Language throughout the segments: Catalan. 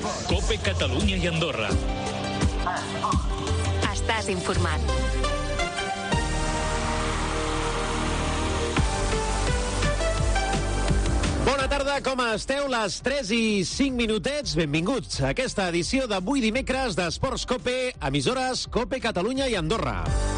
COPE Catalunya i Andorra. Estàs informat. Bona tarda, com esteu? Les 3 i 5 minutets. Benvinguts a aquesta edició d'avui dimecres d'Esports COPE, emissores COPE Catalunya i Andorra.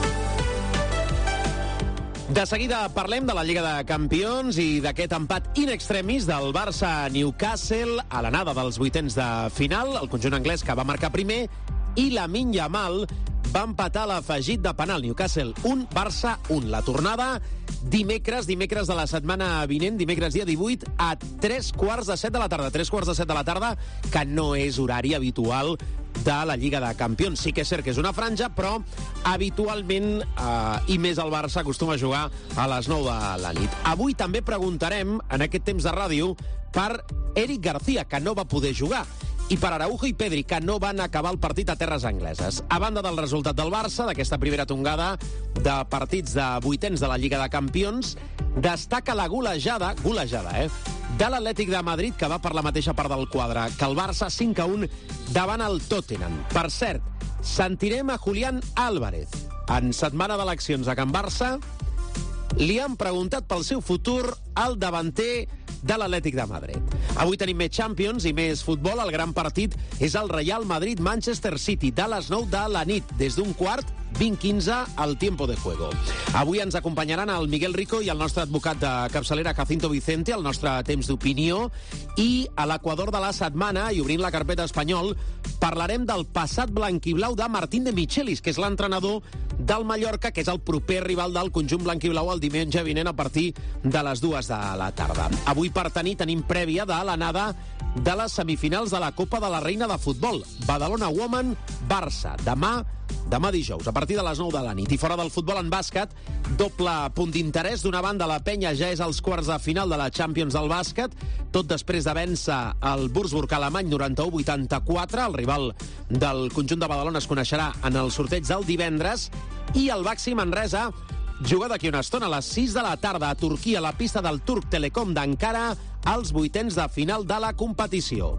De seguida parlem de la Lliga de Campions i d'aquest empat in extremis del Barça-Newcastle a l'anada dels vuitens de final. El conjunt anglès que va marcar primer i Lamine Yamal va empatar l'afegit de penal. Newcastle 1, Barça 1. La tornada dimecres de la setmana vinent, dimecres dia 18, a 3:15 de la tarda. 3:15 de la tarda, que no és horari habitual de la Lliga de Campions. Sí que és cert que és una franja, però habitualment, i més el Barça, acostuma a jugar a les 9 de la nit. Avui també preguntarem, en aquest temps de ràdio, per Eric García, que no va poder jugar, i per Araujo i Pedri, que no van acabar el partit a terres angleses. A banda del resultat del Barça, d'aquesta primera tongada de partits de vuitens de la Lliga de Campions, destaca la golejada, de l'Atlètic de Madrid, que va per la mateixa part del quadre que el Barça, 5-1 davant el Tottenham. Per cert, sentirem a Julián Álvarez. En setmana d'eleccions a Can Barça, li han preguntat pel seu futur al davanter de l'Atlètic de Madrid. Avui tenim més Champions i més futbol. El gran partit és el Real Madrid-Manchester City, de les 9 de la nit, des d'un quart, 20:15 al tiempo de juego. Avui ens acompanyaran el Miguel Rico i el nostre advocat de capçalera Jacinto Vicente, el nostre temps d'opinió, i a l'equador de la setmana, i obrint la carpeta espanyol, parlarem del passat blanquiblau de Martín de Michelis, que és l'entrenador del Mallorca, que és el proper rival del conjunt blanquiblau el diumenge vinent a partir de les 2 de la tarda. Avui per tenir tenim prèvia de l'anada de les semifinals de la Copa de la Reina de Futbol. Badalona Woman, Barça. Demà dijous, a partir de les 9 de la nit. I fora del futbol, en bàsquet, doble punt d'interès. D'una banda, la penya ja és als quarts de final de la Champions del bàsquet, tot després de vèncer el Würzburg alemany 91-84. El rival del conjunt de Badalona es coneixerà en el sorteig del divendres. I el Baxi Manresa juga d'aquí una estona, a les 6 de la tarda, a Turquia, a la pista del Turc Telecom d'Ankara, als vuitens de final de la competició.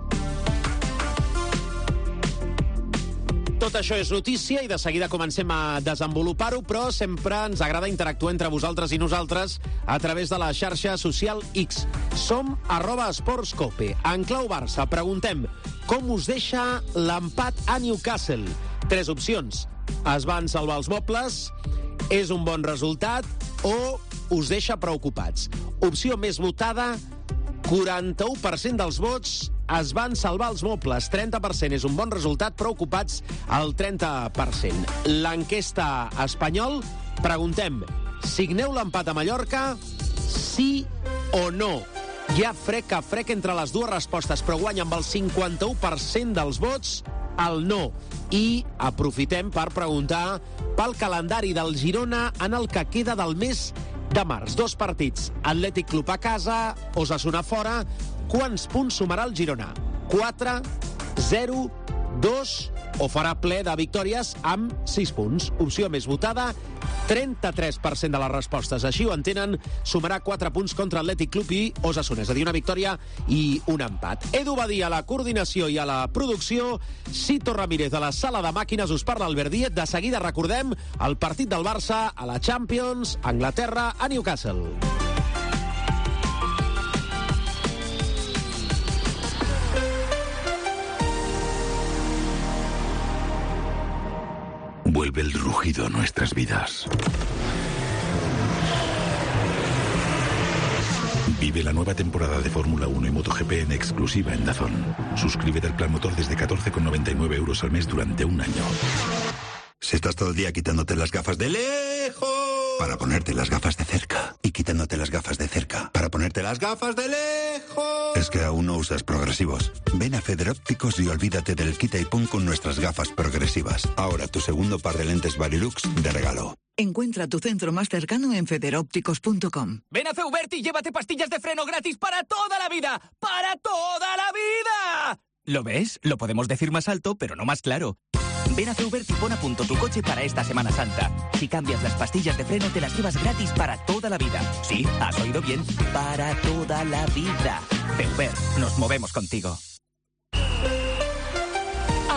Tot això és notícia i de seguida comencem a desenvolupar-ho, però sempre ens agrada interactuar entre vosaltres i nosaltres a través de la xarxa social X. Som @esportscope. En clau Barça, preguntem com us deixa l'empat a Newcastle. 3 opcions. Es van salvar els mobles, és un bon resultat o us deixa preocupats. Opció més votada, 41% dels vots es van salvar els mobles, 30% és un bon resultat, preocupats el 30%. L'enquesta espanyol, preguntem, signeu l'empat a Mallorca, sí o no? Hi ha frec a frec entre les dues respostes, però guanya amb el 51% dels vots el no. I aprofitem per preguntar pel calendari del Girona en el que queda del mes de març. 2 partits, Atlètic Club a casa, Osasuna fora. Quants punts sumarà el Girona? 4, 0, 2 o farà ple de victòries amb 6 punts? Opció més votada, 33% de les respostes. Així ho entenen, sumarà 4 punts contra Atlètic Club i Osasuna. És a dir, una victòria i un empat. Edu Badia a la coordinació i a la producció, Cito Ramírez a la sala de màquines, us parla Albert Díez. De seguida recordem el partit del Barça a la Champions, Anglaterra, a Newcastle. Vuelve el rugido a nuestras vidas. Vive la nueva temporada de Fórmula 1 y MotoGP en exclusiva en DAZN. Suscríbete al plan motor desde 14,99 € al mes durante un año. Si estás todo el día quitándote las gafas de lejos para ponerte las gafas de cerca y quitándote las gafas de cerca para ponerte las gafas de lejos, es que aún no usas progresivos. Ven a Federópticos y olvídate del quita y pon con nuestras gafas progresivas. Ahora tu segundo par de lentes Varilux de regalo. Encuentra tu centro más cercano en federópticos.com. Ven a Feubert y llévate pastillas de freno gratis para toda la vida. ¡Para toda la vida! ¿Lo ves? Lo podemos decir más alto, pero no más claro. Ven a Feubert y pon a punto tu coche para esta Semana Santa. Si cambias las pastillas de freno, te las llevas gratis para toda la vida. Sí, has oído bien. Para toda la vida. Feubert, nos movemos contigo.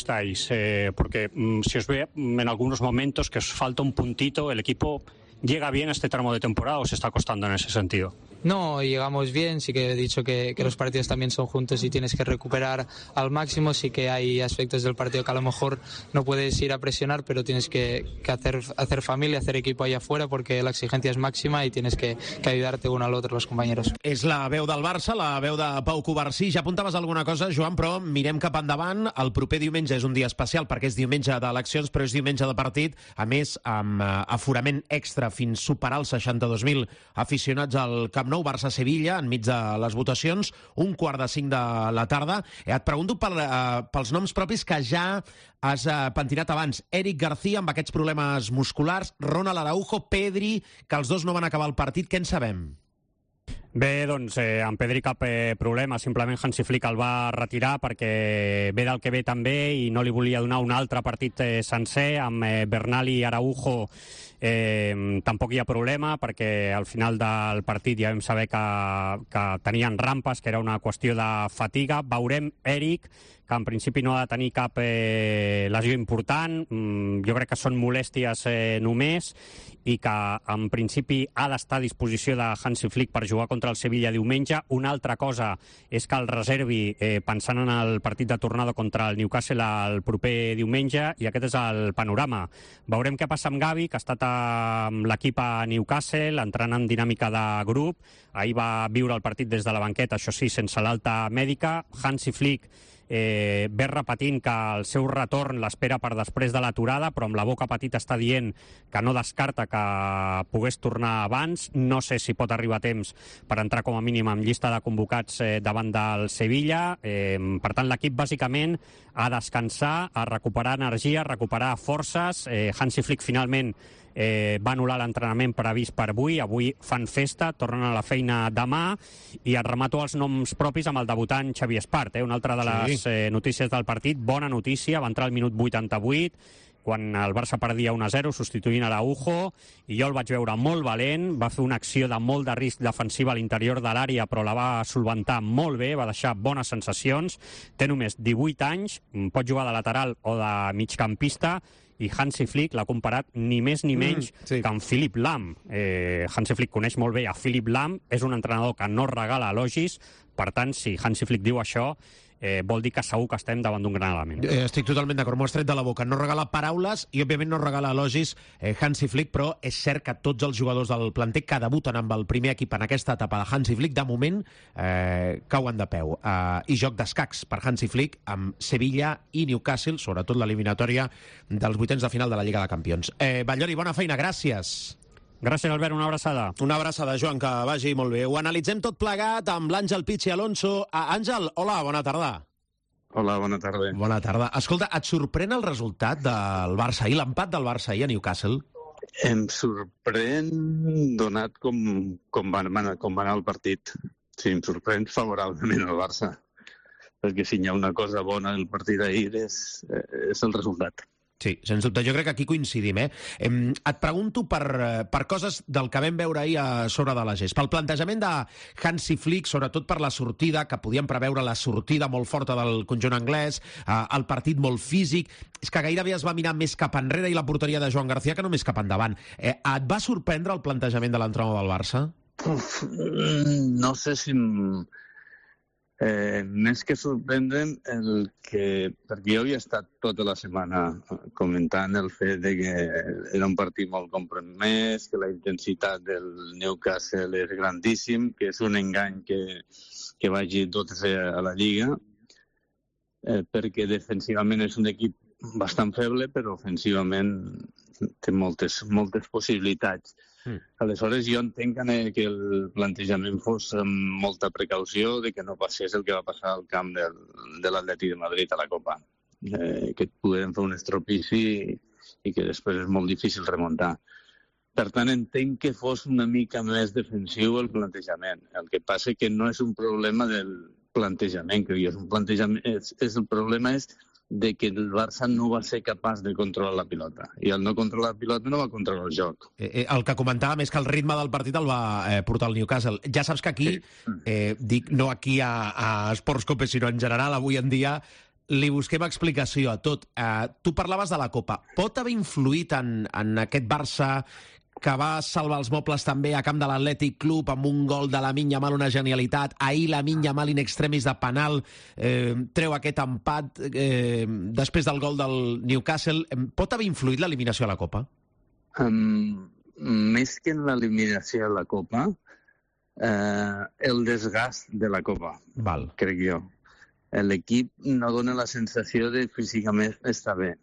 estáis? Porque si os ve en algunos momentos que os falta un puntito, ¿el equipo llega bien a este tramo de temporada o se está costando en ese sentido? No, llegamos bien, sí que he dicho que los partidos también son juntos y tienes que recuperar al máximo, sí que hay aspectos del partido que a lo mejor no puedes ir a presionar, pero tienes que hacer familia, hacer equipo allá afuera porque la exigencia es máxima y tienes que ayudarte uno al otro los compañeros. És la veu del Barça, la veu de Pau Covarsí. Ja apuntaves alguna cosa, Joan, però mirem cap endavant. El proper diumenge és un dia especial perquè és diumenge d'eleccions, però és diumenge de partit, a més amb aforament extra fins superar els 62.000 aficionats al Camp Nou, Barça-Sevilla, enmig de les votacions, 4:45 de la tarda. Et pregunto pels noms propis que ja has pentinat abans. Eric García, amb aquests problemes musculars, Ronald Araujo, Pedri, que els dos no van acabar el partit. Què en sabem? Bé, doncs, amb Pedri cap problema. Simplement Hansi Flick el va retirar perquè ve del que ve també i no li volia donar un altre partit sencer. Amb Bernal i Araujo tampoc hi ha problema perquè al final del partit ja vam saber que tenien rampes, que era una qüestió de fatiga. Veurem Eric, que en principi no ha de tenir cap lesió important. Jo crec que són molèsties només i que en principi ha d'estar a disposició de Hansi Flick per jugar contra el Sevilla diumenge. Una altra cosa és que el reservi pensant en el partit de tornada contra el Newcastle el proper diumenge, i aquest és el panorama. Veurem què passa amb Gavi, que ha estat amb l'equip a Newcastle, entrant en dinàmica de grup. Ahir va viure el partit des de la banqueta, això sí, sense l'alta mèdica. Hansi Flick ve repetint que el seu retorn l'espera per després de l'aturada, però amb la boca petita està dient que no descarta que pogués tornar abans. No sé si pot arribar a temps per entrar com a mínim en llista de convocats davant del Sevilla. Per tant, l'equip bàsicament a descansar, a recuperar energia, a recuperar forces. Hansi Flick finalment va anul·lar l'entrenament previst per avui. Avui fan festa, tornen a la feina demà, i et remato els noms propis amb el debutant Xavi Espart, una altra de les notícies del partit. Bona notícia, va entrar al minut 88 quan el Barça perdia 1-0 substituint Araujo, i jo el vaig veure molt valent, va fer una acció de molt de risc defensiva a l'interior de l'àrea, però la va solventar molt bé, va deixar bones sensacions. Té només 18 anys, pot jugar de lateral o de migcampista, i Hansi Flick l'ha comparat ni més ni menys que amb Philipp Lahm. Hansi Flick coneix molt bé a Philipp Lahm, és un entrenador que no regala elogis, per tant, si Hansi Flick diu això, vol dir que segur que estem davant d'un gran element. Estic totalment d'acord, m'ho has tret de la boca. No regala paraules i, òbviament, no regala elogis Hansi Flick, però és cert que tots els jugadors del planter que debuten amb el primer equip en aquesta etapa de Hansi Flick, de moment, cauen de peu. I joc d'escacs per Hansi Flick amb Sevilla i Newcastle, sobretot l'eliminatòria dels vuitens de final de la Lliga de Campions. Ballori, bona feina, gràcies. Gràcies, Albert, una abraçada. Una abraçada, Joan, que vagi molt bé. Ho analitzem tot plegat amb l'Àngel Pichi Alonso. Àngel, hola, bona tarda. Hola, bona tarda. Bona tarda. Escolta, et sorprèn el resultat del Barça ahir, l'empat del Barça ahir a Newcastle? Em sorprèn donat com va anar el partit. Sí, em sorprèn favorablement el Barça. Perquè si hi ha una cosa bona del partit d'ahir és el resultat. Sí, sens dubte. Jo crec que aquí coincidim. Et pregunto per coses del que vam veure ahir a sobre de la gest. Pel plantejament de Hansi Flick, sobretot per la sortida, que podíem preveure la sortida molt forta del conjunt anglès, el partit molt físic. És que gairebé es va mirar més cap enrere i la porteria de Joan García que no més cap endavant. Et va sorprendre el plantejament de l'entrenador del Barça? No sé si... més que sorprendre'm perquè jo havia estat tota la setmana comentant el fet de que era un partit molt compromès, que la intensitat del Newcastle és grandíssim, que és un engany que vagi 12 a la Lliga, perquè defensivament és un equip bastant feble, però ofensivament té moltes possibilitats. Aleshores, jo entenc que el plantejament fos amb molta precaució de que no passés el que va passar al camp de l'Atlètic de Madrid a la Copa, que et podem fer un estropici i que després és molt difícil remuntar. Per tant, entenc que fos una mica més defensiu el plantejament. El que passa que no és un problema del plantejament, que és un plantejament, el problema és de que el Barça no va ser capaç de controlar la pilota. I al no controlar la pilota no va controlar el joc. El que comentàvem és que el ritme del partit el va portar el Newcastle. Ja saps que aquí, dic no aquí a Sports Cope, sinó en general, avui en dia, li busquem explicació a tot. Tu parlaves de la Copa. Pot haver influït en aquest Barça que va salvar els mobles també a camp de l'Atlètic Club amb un gol de Lamine Yamal, una genialitat. Ahir Lamine Yamal in extremis de penal treu aquest empat després del gol del Newcastle. Pot haver influït l'eliminació a la Copa? Més que en l'eliminació a la Copa, el desgast de la Copa, crec jo. L'equip no dona la sensació de físicament estar bé.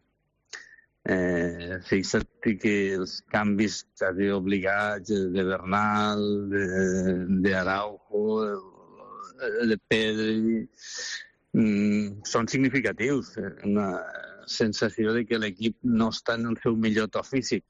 Fixa't que els canvis quasi obligats de Bernal, de Araujo, de Pedri, són significatius. Una sensació de que l'equip no està en el seu millor to físic.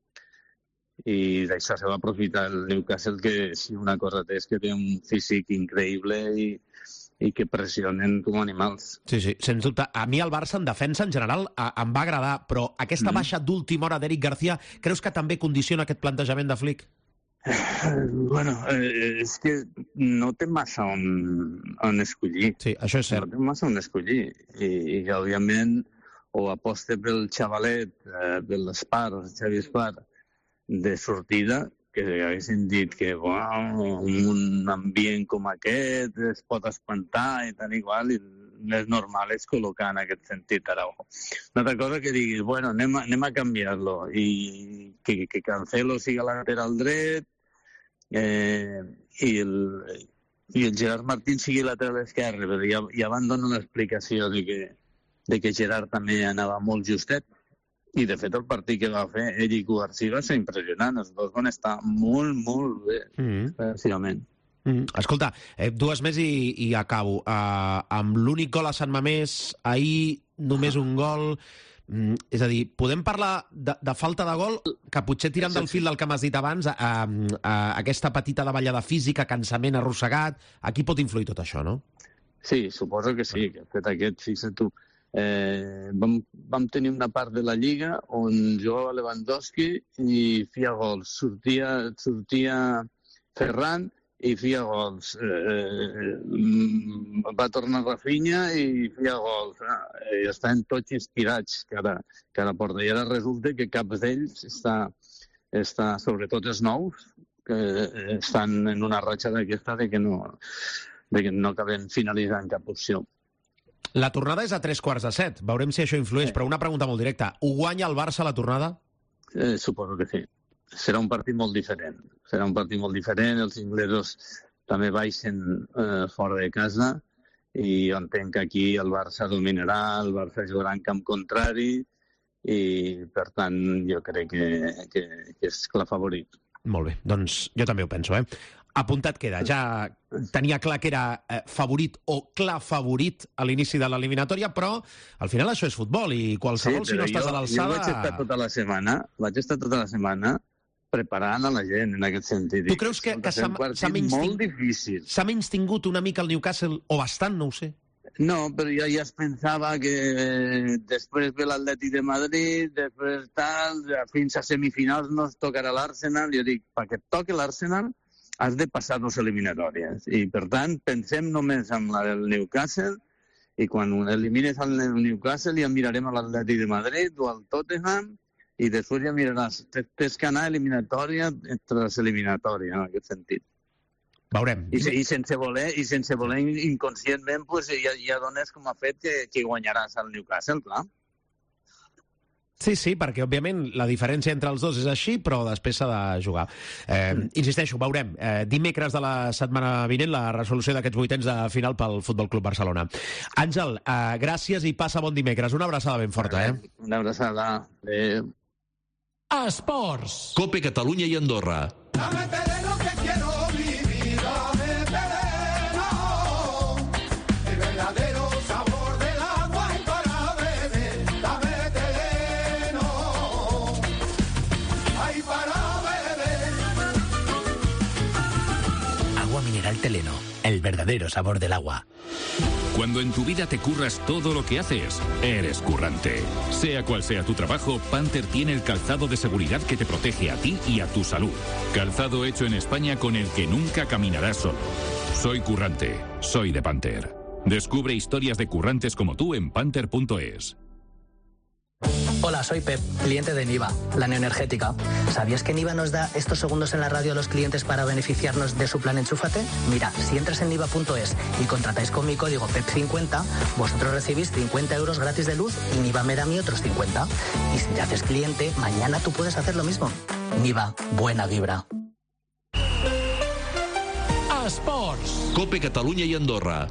I d'això se va aprofitar el Newcastle, que si una cosa té és que té un físic increïble i que pressionen com animals. Sí, sens dubte. A mi el Barça en defensa en general em va agradar, però aquesta baixa d'última hora d'Eric García creus que també condiciona aquest plantejament de Flick? Bueno, és que no té massa on escollir. Sí, això és cert. No té massa on escollir. I òbviament, o aposta pel xavalet, per l'Espar, Xavi Espar, de sortida, que haguessin dit que un ambient com aquest es pot espantar i tal igual, i més normal és col·locar en aquest sentit Araujo. Una altra cosa que diguis, bueno, anem a canviar-lo i que Cancelo siga lateral dret i el Gerard Martín sigui lateral esquerre, però ja van donar l'explicació de que Gerard també anava molt justet. I, de fet, el partit que va fer ell i Cubarsí va ser impressionant. Els dos van estar molt, molt bé, defensivament. Escolta, dues més i acabo. Amb l'únic gol a Sant Mamés, ahir només un gol. És a dir, podem parlar de falta de gol, que potser tirant del fil del que m'has dit abans, aquesta petita davallada física, cansament arrossegat, aquí pot influir tot això, no? Sí, suposo que sí, que el fet aquest, fixa't tu. Vam tenir una part de la Lliga on jugava Lewandowski i feia gols. Sortia Ferran i feia gols. Va tornar Rafinha i feia gols. I estaven tots inspirats cada porta. I ara resulta que cap d'ells està, sobretot els nous, que estan en una ratxa d'aquesta de que no acaben finalitzant cap opció. La tornada és a 3:15. Veurem si això influeix, però una pregunta molt directa. Ho guanya el Barça la tornada? Suposo que sí. Serà un partit molt diferent. Els inglesos també baixen fora de casa i jo entenc que aquí el Barça dominarà, el Barça jugarà en camp contrari i, per tant, jo crec que és clar favorit. Molt bé, doncs jo també ho penso, Apuntat queda. Ja tenia clar que era favorit o clar favorit a l'inici de l'eliminatòria, però al final això és futbol i qualsevol, si no estàs a l'alçada... Jo vaig estar tota la setmana preparant a la gent en aquest sentit. Tu creus que s'ha menystingut una mica el Newcastle, o bastant, no ho sé? No, però ja es pensava que després ve l'Atlètic de Madrid, després tal, fins a semifinals no es tocarà l'Arsenal. Jo dic, perquè et toqui l'Arsenal has de passar dos eliminatòries. I, per tant, pensem només en la del Newcastle i quan elimines el Newcastle ja mirarem a l'Atlètic de Madrid o al Tottenham i després ja miraràs. Tens que anar eliminatòria tras eliminatòria, en aquest sentit. Veurem. I sense voler inconscientment ja dones com a fet que guanyaràs al Newcastle, clar. Sí, perquè, òbviament, la diferència entre els dos és així, però després s'ha de jugar. Insisteixo, veurem. Dimecres de la setmana vinent, la resolució d'aquests vuitens de final pel Futbol Club Barcelona. Àngel, gràcies i passa bon dimecres. Una abraçada ben forta, Una abraçada. Adéu. Esports. COPE Catalunya i Andorra. Teleno, el verdadero sabor del agua. Cuando en tu vida te curras todo lo que haces, eres currante. Sea cual sea tu trabajo, Panther tiene el calzado de seguridad que te protege a ti y a tu salud. Calzado hecho en España con el que nunca caminarás solo. Soy currante, soy de Panther. Descubre historias de currantes como tú en panther.es. Hola, soy Pep, cliente de Niva, la neoenergética. ¿Sabías que Niva nos da estos segundos en la radio a los clientes para beneficiarnos de su plan Enchúfate? Mira, si entras en niva.es y contratáis con mi código PEP50, vosotros recibís 50 euros gratis de luz y Niva me da a mí otros 50. Y si te haces cliente, mañana tú puedes hacer lo mismo. Niva, buena vibra. Esports. COPE Catalunya i Andorra.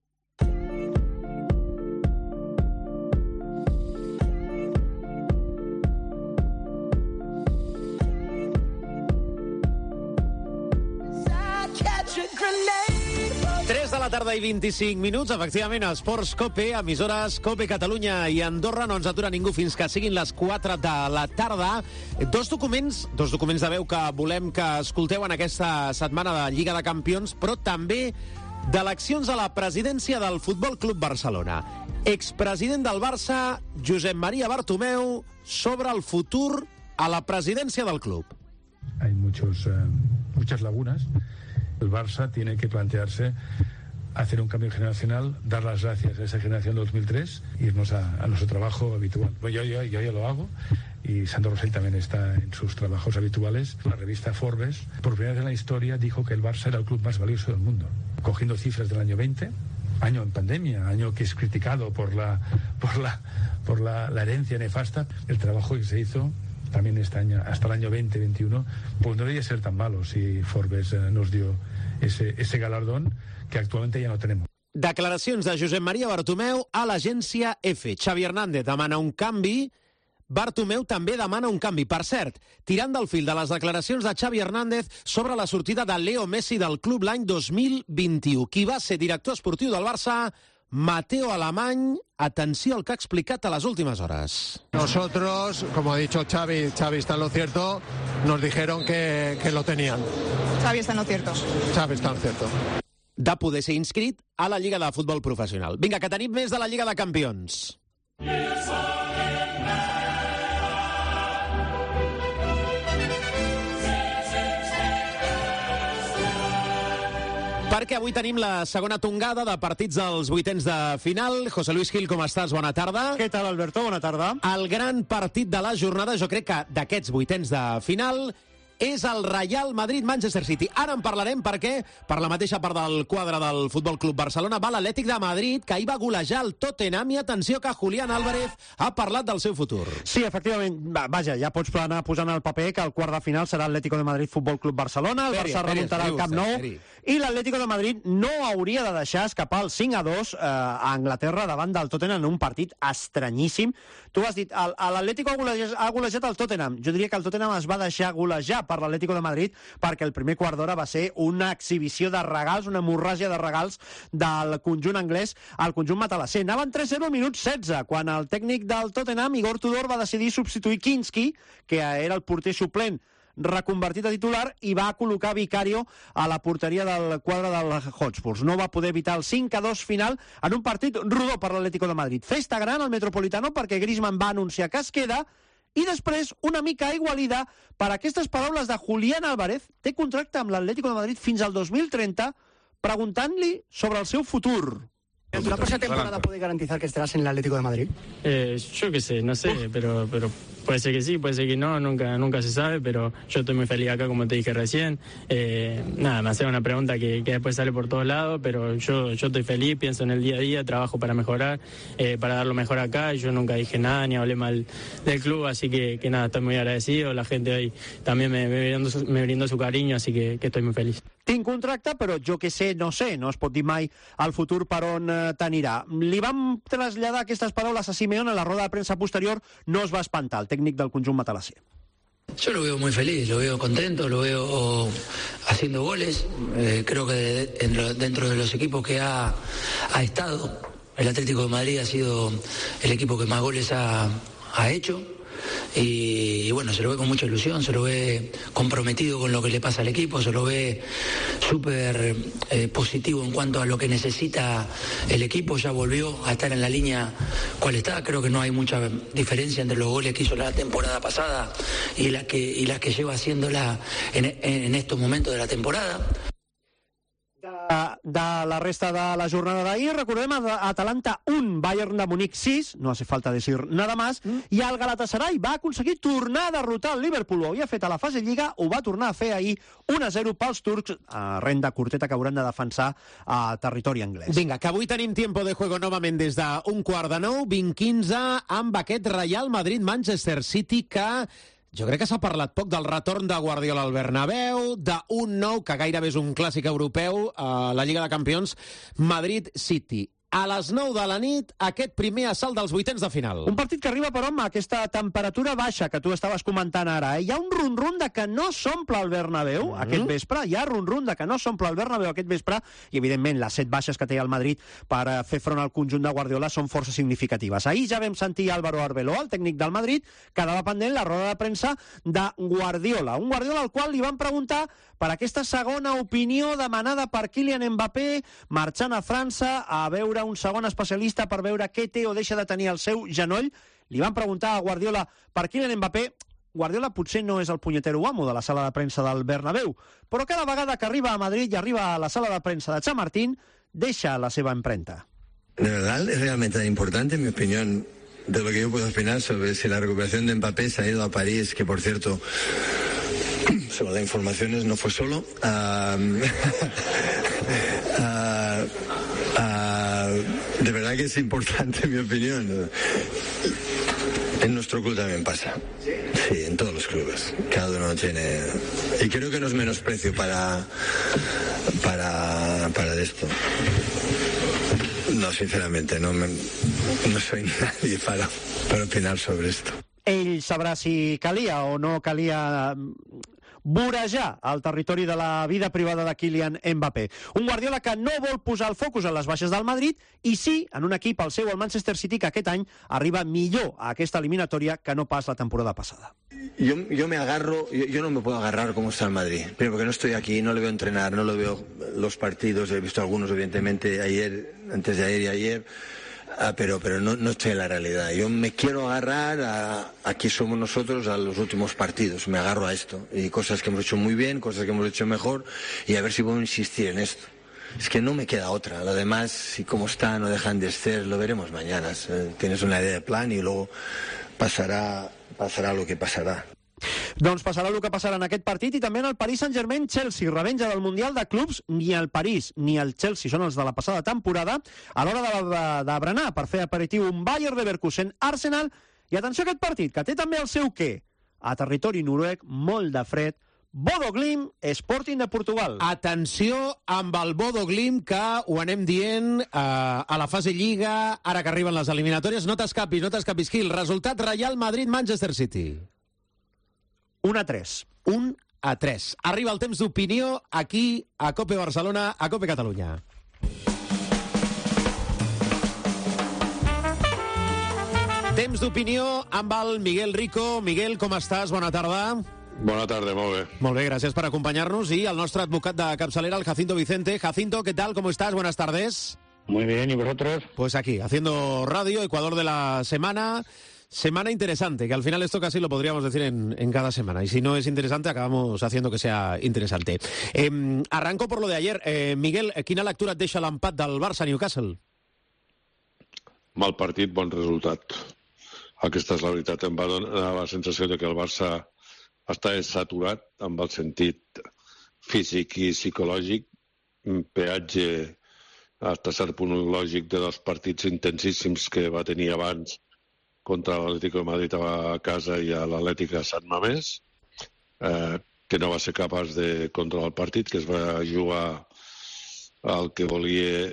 De la tarda i 25 minuts, efectivament, Esports COPE, emissores COPE Catalunya i Andorra, no ens atura ningú fins que siguin les 4 de la tarda. Dos documents de veu que volem que escolteu en aquesta setmana de Lliga de Campions, però també d'eleccions a la presidència del Futbol Club Barcelona. Expresident del Barça, Josep Maria Bartomeu, sobre el futur a la presidència del club. Hay muchas lagunas. El Barça tiene que plantearse hacer un cambio generacional, dar las gracias a esa generación de 2003, irnos a nuestro trabajo habitual. Pues yo ya lo hago, y Sandro Rosell también está en sus trabajos habituales. La revista Forbes, por primera vez en la historia, dijo que el Barça era el club más valioso del mundo, cogiendo cifras del año 20, año en pandemia, año que es criticado por la herencia nefasta. El trabajo que se hizo también este año, hasta el año 2021, pues no debería ser tan malo si Forbes nos dio ese galardón que actualmente ya no tenemos. Declaracions de Josep Maria Bartomeu a l'agència F. Xavi Hernández demana un canvi, Bartomeu també demana un canvi. Per cert, tirant del fil de les declaracions de Xavi Hernández sobre la sortida de Leo Messi del club l'any 2021. Qui va ser director esportiu del Barça? Mateo Alemany, atenció al que ha explicat a les últimes hores. Nosotros, como ha dicho Xavi está en lo cierto, nos dijeron que lo tenían. Xavi está en lo cierto. Xavi está en lo cierto. De poder ser inscrit a la Lliga de Futbol Professional. Vinga, que tenim més de la Lliga de Campions. Perquè avui tenim la segona tongada de partits dels vuitens de final. José Luis Gil, com estàs? Bona tarda. Què tal, Alberto? Bona tarda. El gran partit de la jornada, jo crec que d'aquests vuitens de final, és el Real Madrid-Manchester City. Ara en parlarem perquè, per la mateixa part del quadre del Futbol Club Barcelona, va l'Atlètic de Madrid, que ahir va golejar el Tottenham, i atenció que Julián Álvarez ha parlat del seu futur. Sí, efectivament, vaja, ja pots anar posant al paper que el quart de final serà Atlético de Madrid Futbol Club Barcelona, el Barça remuntarà al Camp Nou, i l'Atlético de Madrid no hauria de deixar escapar el 5-2 a Anglaterra davant del Tottenham en un partit estranyíssim. Tu has dit, l'Atlético ha golejat el Tottenham. Jo diria que el Tottenham es va deixar golejar per l'Atlético de Madrid perquè el primer quart d'hora va ser una exhibició de regals, una hemorràgia de regals del conjunt anglès al conjunt matalasser. Anaven 3-0 al minut 16, quan el tècnic del Tottenham, Igor Tudor, va decidir substituir Kinski, que era el porter suplent reconvertit a titular, i va col·locar Vicario a la porteria del quadre del Hotspurs. No va poder evitar el 5-2 final en un partit rodó per l'Atlético de Madrid. Festa gran al Metropolitano perquè Griezmann va anunciar que es queda, i després una mica aigualida per aquestes paraules de Julián Álvarez. Té contracte amb l'Atlético de Madrid fins al 2030, preguntant-li sobre el seu futur. ¿La próxima temporada puede garantizar que estarás en el Atlético de Madrid? Yo qué sé, no sé, pero puede ser que sí, puede ser que no, nunca se sabe, pero yo estoy muy feliz acá, como te dije recién. Nada, me hacen una pregunta que después sale por todos lados, pero yo estoy feliz, pienso en el día a día, trabajo para mejorar, para dar lo mejor acá. Yo nunca dije nada ni hablé mal del club, así que nada, estoy muy agradecido. La gente hoy también me brindó su cariño, así que estoy muy feliz. Tinc contracte, però jo que sé, no es pot dir mai el futur per on t'anirà. Li vam traslladar aquestes paraules a Simeone a la roda de premsa posterior, no es va espantar, el tècnic del conjunt matalasser. Yo lo veo muy feliz, lo veo contento, lo veo haciendo goles. Creo que dentro de los equipos que ha estado, el Atlético de Madrid ha sido el equipo que más goles ha hecho. Y bueno, se lo ve con mucha ilusión, se lo ve comprometido con lo que le pasa al equipo, se lo ve súper positivo en cuanto a lo que necesita el equipo. Ya volvió a estar en la línea cual está. Creo que no hay mucha diferencia entre los goles que hizo la temporada pasada y las que lleva haciéndola en estos momentos de la temporada. de la resta de la jornada d'ahir. Recordem, Atalanta 1, Bayern de Múnich 6, no hace falta decir nada más, i el Galatasaray va aconseguir tornar a derrotar el Liverpool. Ho havia fet a la fase Lliga, ho va tornar a fer ahir 1-0 pels turcs, a renda curteta que hauran de defensar a territori anglès. Vinga, que avui tenim tiempo de juego novament des d'un 8:45, 20:15, amb aquest Real Madrid-Manchester City que jo crec que s'ha parlat poc del retorn de Guardiola al Bernabéu, d'un nou, que gairebé és un clàssic europeu, a la Lliga de Campions, Madrid-City. A les 9 de la nit, aquest primer assalt dels vuitens de final. Un partit que arriba, però, amb aquesta temperatura baixa que tu estaves comentant ara. Hi ha un run-run de que no s'omple el Bernabéu aquest vespre, hi ha run-run de que no s'omple el Bernabéu aquest vespre, i, evidentment, les 7 baixes que té el Madrid per fer front al conjunt de Guardiola són força significatives. Ahir ja vam sentir Álvaro Arbeloa, el tècnic del Madrid, quedava pendent la roda de premsa de Guardiola. Un Guardiola al qual li van preguntar per aquesta segona opinió demanada per Kylian Mbappé, marxant a França a veure un segon especialista per veure què té o deixa de tenir el seu genoll. Li van preguntar a Guardiola per Kylian Mbappé. Guardiola potser no és el punyetero amo de la sala de premsa del Bernabéu, però cada vegada que arriba a Madrid i arriba a la sala de premsa de Chamartín, deixa la seva empremta. De verdad, es realmente tan importante, en mi opinión, de lo que yo puedo opinar sobre si la recuperación de Mbappé se ha ido a París, que por cierto, según las informaciones, no fue solo. De verdad que es importante, en mi opinión. En nuestro club también pasa. Sí, en todos los clubes. Cada uno tiene... Y creo que no es menosprecio para esto. No, sinceramente, no soy nadie para opinar sobre esto. Ell sabrà si calia o no calia vorejar el territori de la vida privada de Kylian Mbappé. Un Guardiola que no vol posar el focus en les baixes del Madrid i sí en un equip, el seu, el Manchester City, que aquest any arriba millor a aquesta eliminatòria que no pas la temporada passada. Yo me agarro, yo no me puedo agarrar como está el Madrid. Primero porque no estoy aquí, no le veo entrenar, no le veo los partidos, he visto algunos evidentemente ayer, antes de ayer y ayer. Pero no estoy en la realidad. Yo me quiero agarrar a aquí somos nosotros, a los últimos partidos. Me agarro a esto. Y cosas que hemos hecho muy bien, cosas que hemos hecho mejor, y a ver si puedo insistir en esto. Es que no me queda otra. Lo demás, si como están o dejan de ser, lo veremos mañana. Tienes una idea de plan y luego pasará lo que pasará. Doncs passarà el que passarà en aquest partit i també en el Paris Saint-Germain-Chelsea. Revenja del Mundial de Clubs. Ni el París ni el Chelsea són els de la passada temporada. A l'hora de berenar per fer aperitiu un Bayer Leverkusen-Arsenal. I atenció a aquest partit, que té també el seu què. A territori noruec, molt de fred, Bodo Glimt, Sporting de Portugal. Atenció amb el Bodo Glimt, que ho anem dient a la fase Lliga, ara que arriben les eliminatòries. No t'escapis, Gil. Resultat Real Madrid-Manchester City. 1-3. 1-3. Arriba el temps d'opinió aquí a COPE Barcelona, a COPE Catalunya. Temps d'opinió amb el Miguel Rico. Miguel, com estàs? Bona tarda. Bona tarda, molt bé. Molt bé, gràcies per acompanyar-nos. I el nostre advocat de capçalera, el Jacinto Vicente. Jacinto, ¿qué tal? ¿Cómo estás? Buenas tardes. Muy bien, ¿y vosotros? Pues aquí, haciendo radio, Ecuador de la semana. Semana interesante, que al final esto casi lo podríamos decir en cada semana. Y si no es interesante, acabamos haciendo que sea interesante. Arranco por lo de ayer. Miguel, quina lectura et deixa l'empat del Barça-Newcastle? Mal partit, bon resultat. Aquesta és la veritat. Em va donar la sensació de que el Barça està saturat amb el sentit físic i psicològic. Un peatge fins a cert punt lògic de dos partits intensíssims que va tenir abans contra l'Atlético de Madrid a casa i a l'Atlètic a Sant Mamés, que no va ser capaç de controlar el partit, que es va jugar al que volia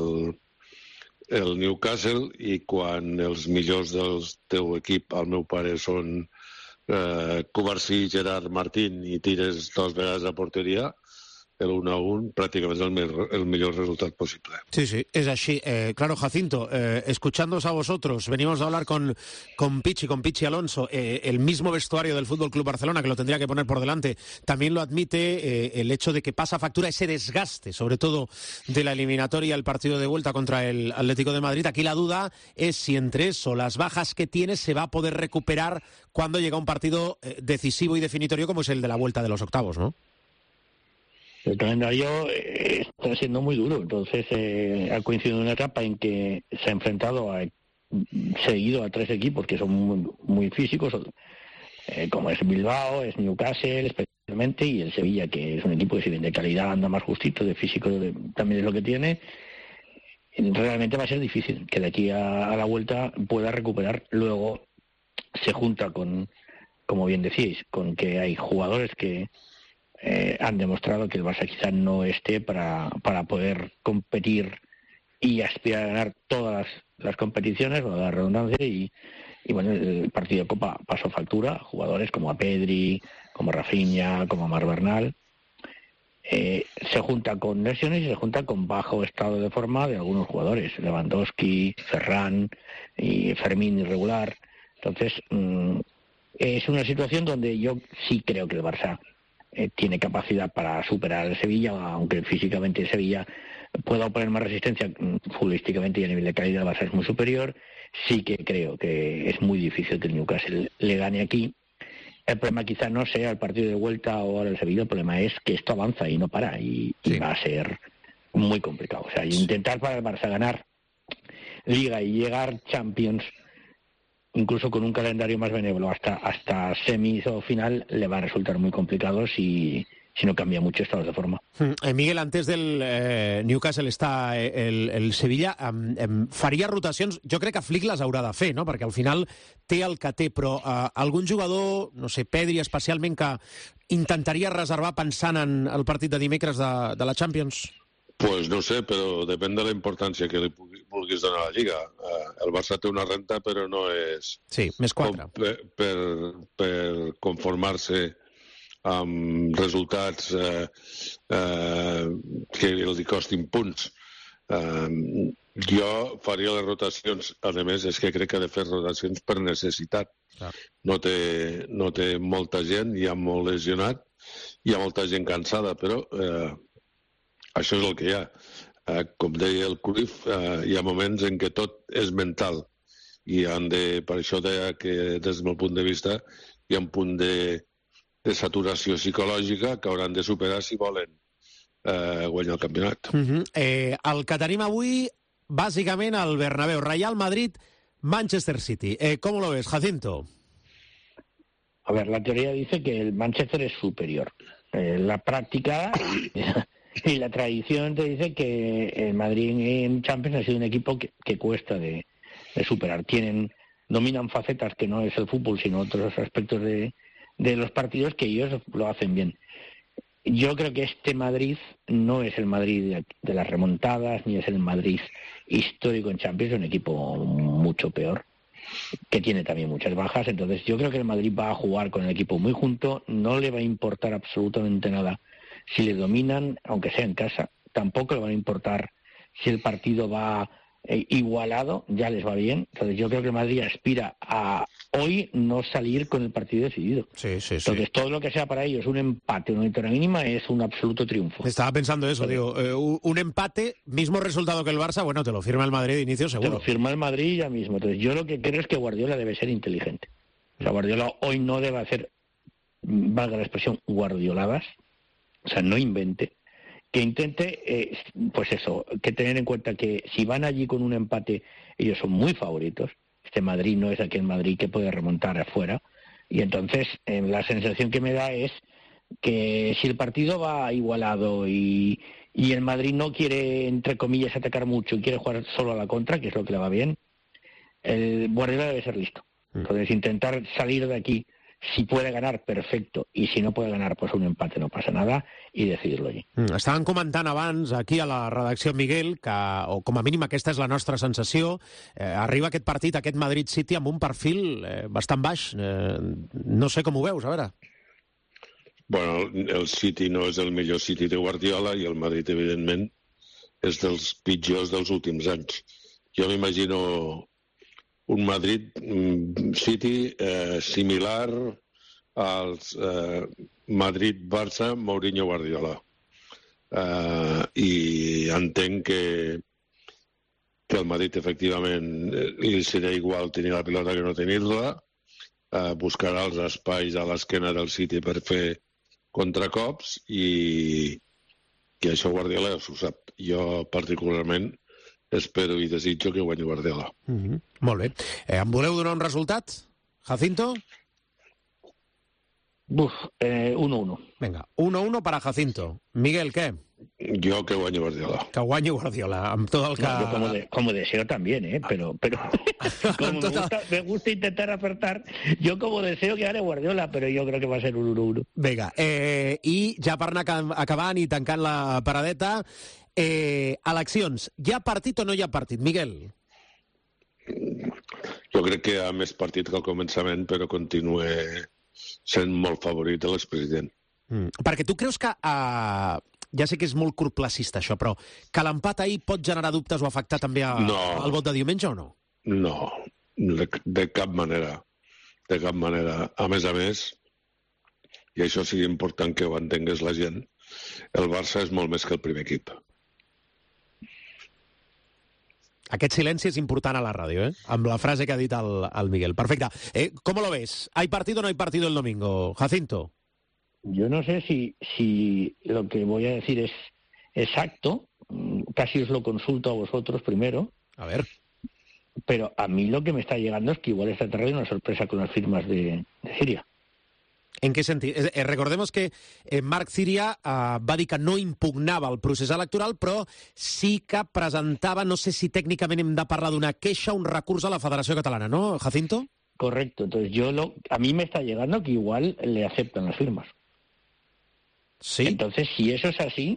el Newcastle, i quan els millors del teu equip, al meu pare, són Covarsí, Gerard Martín, i tires dos vegades a porteria, el 1-1 prácticamente es el mejor resultado posible. Sí, sí, es así. Claro, Jacinto, escuchándoos a vosotros, venimos a hablar con Pichi Alonso, el mismo vestuario del Fútbol Club Barcelona, que lo tendría que poner por delante, también lo admite el hecho de que pasa factura ese desgaste, sobre todo de la eliminatoria, el partido de vuelta contra el Atlético de Madrid. Aquí la duda es si entre eso, las bajas que tiene, se va a poder recuperar cuando llega un partido decisivo y definitorio como es el de la vuelta de los octavos, ¿no? El calendario está siendo muy duro, entonces ha coincidido en una etapa en que se ha enfrentado seguido a 3 equipos que son muy físicos, como es Bilbao, es Newcastle especialmente, y el Sevilla, que es un equipo que si bien de calidad anda más justito, de físico también es lo que tiene. Realmente va a ser difícil que de aquí a la vuelta pueda recuperar. Luego se junta con, como bien decíais, con que hay jugadores que han demostrado que el Barça quizá no esté para poder competir y aspirar a ganar todas las competiciones, o la redundancia, y bueno, el partido de Copa pasó factura, jugadores como a Pedri, como a Rafinha, como a Marc Bernal. Se junta con lesiones y se junta con bajo estado de forma de algunos jugadores, Lewandowski, Ferran y Fermín irregular. Entonces, es una situación donde yo sí creo que el Barça tiene capacidad para superar al Sevilla, aunque físicamente el Sevilla pueda oponer más resistencia, futbolísticamente y a nivel de calidad el Barça es muy superior. Sí que creo que es muy difícil que el Newcastle le gane aquí. El problema quizá no sea el partido de vuelta o ahora el Sevilla, el problema es que esto avanza y no para, y va a ser muy complicado. O sea, intentar para el Barça ganar Liga y llegar Champions, incluso con un calendario más benévolo, hasta semis o final, le va a resultar muy complicado si no canvia mucho estados de forma. Miguel, antes del Newcastle està el Sevilla, faria rotacions, jo crec que Flick les haurà de fer, no? Perquè al final té el que té, però algun jugador, no sé, Pedri especialment, que intentaria reservar pensant en el partit de dimecres de la Champions? Pues no sé, però depèn de la importància que li vulguis donar a la Lliga. El Barça té una renta, però no és... Sí, més 4. Per conformar-se amb resultats que els costin punts. Jo faria les rotacions, a més, és que crec que ha de fer rotacions per necessitat. No té molta gent, hi ha molt lesionat, hi ha molta gent cansada, però això és el que hi ha. Com deia el Cruyff, hi ha moments en què tot és mental, i per això deia que des del meu punt de vista hi ha un punt de saturació psicològica que hauran de superar si volen guanyar el campionat. El que tenim avui, bàsicament, al Bernabéu, Real Madrid, Manchester City. ¿Cómo lo ves, Jacinto? A ver, la teoría dice que el Manchester es superior. La práctica y la tradición te dice que el Madrid en Champions ha sido un equipo que cuesta de superar. Dominan facetas que no es el fútbol, sino otros aspectos de los partidos que ellos lo hacen bien. Yo creo que este Madrid no es el Madrid de las remontadas, ni es el Madrid histórico en Champions, es un equipo mucho peor, que tiene también muchas bajas. Entonces yo creo que el Madrid va a jugar con el equipo muy junto, no le va a importar absolutamente nada si le dominan, aunque sea en casa. Tampoco le va a importar si el partido va igualado, ya les va bien. Entonces yo creo que el Madrid aspira a hoy no salir con el partido decidido. Entonces todo lo que sea para ellos un empate, una victoria mínima, es un absoluto triunfo. Estaba pensando eso, digo, un empate, mismo resultado que el Barça, bueno, te lo firma el Madrid de inicio seguro. Te lo firma el Madrid ya mismo. Entonces yo lo que creo es que Guardiola debe ser inteligente. O sea, Guardiola hoy no debe hacer, valga la expresión, guardioladas. O sea, no invente. Que intente, pues eso, que tener en cuenta que si van allí con un empate, ellos son muy favoritos. Este Madrid no es aquel Madrid que puede remontar afuera. Y entonces la sensación que me da es que si el partido va igualado y el Madrid no quiere, entre comillas, atacar mucho y quiere jugar solo a la contra, que es lo que le va bien, el Guardiola debe ser listo. Entonces intentar salir de aquí, si puede ganar, perfecto, i si no puede ganar, pues un empate no passa nada, i decidir-lo allí. Estaven comentant abans aquí a la redacció, Miguel, que, o com a mínim aquesta és la nostra sensació, arriba aquest partit, aquest Madrid-City, amb un perfil bastant baix. No sé com ho veus, a veure. Bueno, el City no és el millor City de Guardiola i el Madrid, evidentment, és dels pitjors dels últims anys. Jo m'imagino un Madrid-City similar als Madrid-Barça, Mourinho-Guardiola. I entenc que el Madrid, efectivament, li serà igual tenir la pilota que no tenir-la, buscarà els espais a l'esquena del City per fer contracops i I això Guardiola ja s'ho sap. Jo, particularment, espero i desitjo que guanyi Guardiola. Molt bé. Em voleu donar un resultat, Jacinto? 1-1. Vinga, 1-1 para Jacinto. Miguel, què? Jo que guanyi Guardiola. Que guanyi Guardiola, amb tot el que... No, yo como deseo también, pero como me gusta intentar acertar, yo como deseo que gane Guardiola, pero yo creo que va a ser un 1-1. Vinga, i ja per anar acabant i tancant la paradeta, eleccions, hi ha partit o no hi ha partit? Miguel? Jo crec que hi ha més partit que al començament, però continua sent molt favorit de l'expresident. Perquè tu creus que... ja sé que és molt curtplacista això, però que l'empat ahir pot generar dubtes o afectar també al vot de diumenge o no? No, de cap manera. De cap manera. A més, i això sigui important que ho entengués la gent, el Barça és molt més que el primer equip. Aquest silenci és important a la ràdio, amb la frase que ha dit el Miguel. Perfecte. ¿Cómo lo ves? ¿Hay partido o no hay partido el domingo? Jacinto. Yo no sé si lo que voy a decir es exacto, casi os lo consulto a vosotros primero. A ver. Pero a mí lo que me está llegando es que igual esta tarde hay una sorpresa con las firmas de Siria. En què sentit? Recordemos que Marc Ciria va dir que no impugnava el procés electoral, però sí que presentava, no sé si tècnicament hem de parlar d'una queixa, un recurs a la Federació Catalana, ¿no, Jacinto? Correcto. Entonces a mí me está llegando que igual le aceptan las firmas. Sí. Entonces, si eso es así,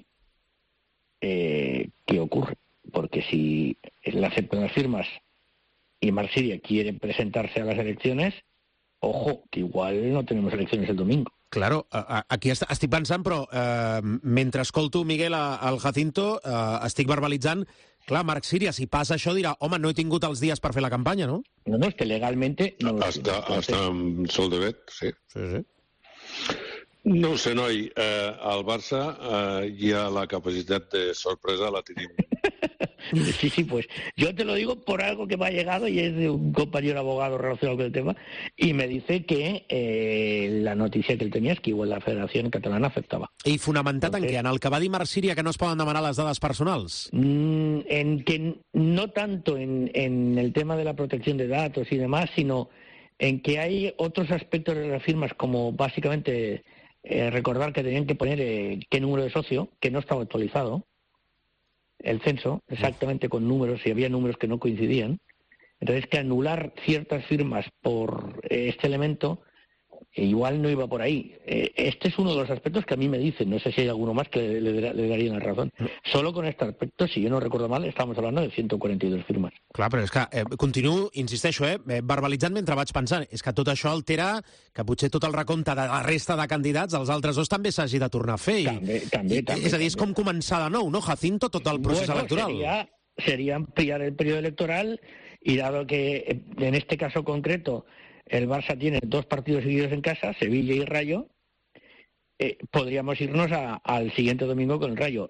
¿qué ocurre? Porque si le aceptan las firmas y Marc Ciria quiere presentarse a las elecciones, ojo, que igual no tenemos elecciones el domingo. Claro, aquí estic pensant, però mentre escolto, Miguel, al Jacinto, estic verbalitzant, clar, Marc Ciria, si passa això, dirà, home, no he tingut els dies per fer la campanya, no? No, es que legalmente... No hasta amb sol de vet, sí. Sí. No ho sé, noi. Al Barça hi ha la capacitat de sorpresa, la tenim. Sí, pues yo te lo digo por algo que me ha llegado y es de un compañero abogado relacionado con el tema y me dice que la noticia que él tenía es que igual la Federación Catalana aceptaba. I fonamentat en què? En el que va dir Marc Ciria que no es poden demanar les dades personals? En que no tanto en el tema de la protección de datos y demás, sino en que hay otros aspectos de las firmas como básicamente recordar que tenían que poner qué número de socio, que no estaba actualizado, el censo, exactamente con números, si había números que no coincidían. Entonces, que anular ciertas firmas por este elemento igual no iba por ahí. Este es uno de los aspectos que a mí me dicen, no sé si hay alguno más que le darían la razón. Solo con este aspecto, si yo no recuerdo mal, estamos hablando de 142 firmes. Clar, però és que continuo, insisteixo, verbalitzant mentre vaig pensant, és que tot això altera que potser tot el recompte de la resta de candidats, els altres dos també s'hagi de tornar a fer. També. És a dir, és com començar de nou, no, Jacinto, tot el procés electoral? Sería ampliar el periodo electoral y dado que en este caso concreto el Barça tiene 2 partidos seguidos en casa, Sevilla y Rayo, podríamos irnos al siguiente domingo con el Rayo.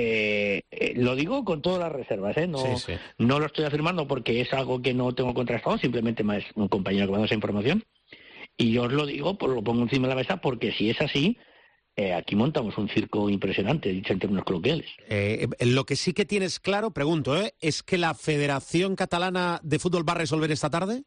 Lo digo con todas las reservas, no lo estoy afirmando porque es algo que no tengo contrastado, simplemente más un compañero que me da esa información. Y yo os lo digo, pues lo pongo encima de la mesa, porque si es así, aquí montamos un circo impresionante, dicho en términos coloquiales. Lo que sí que tienes claro, pregunto, ¿es que la Federación Catalana de Fútbol va a resolver esta tarde?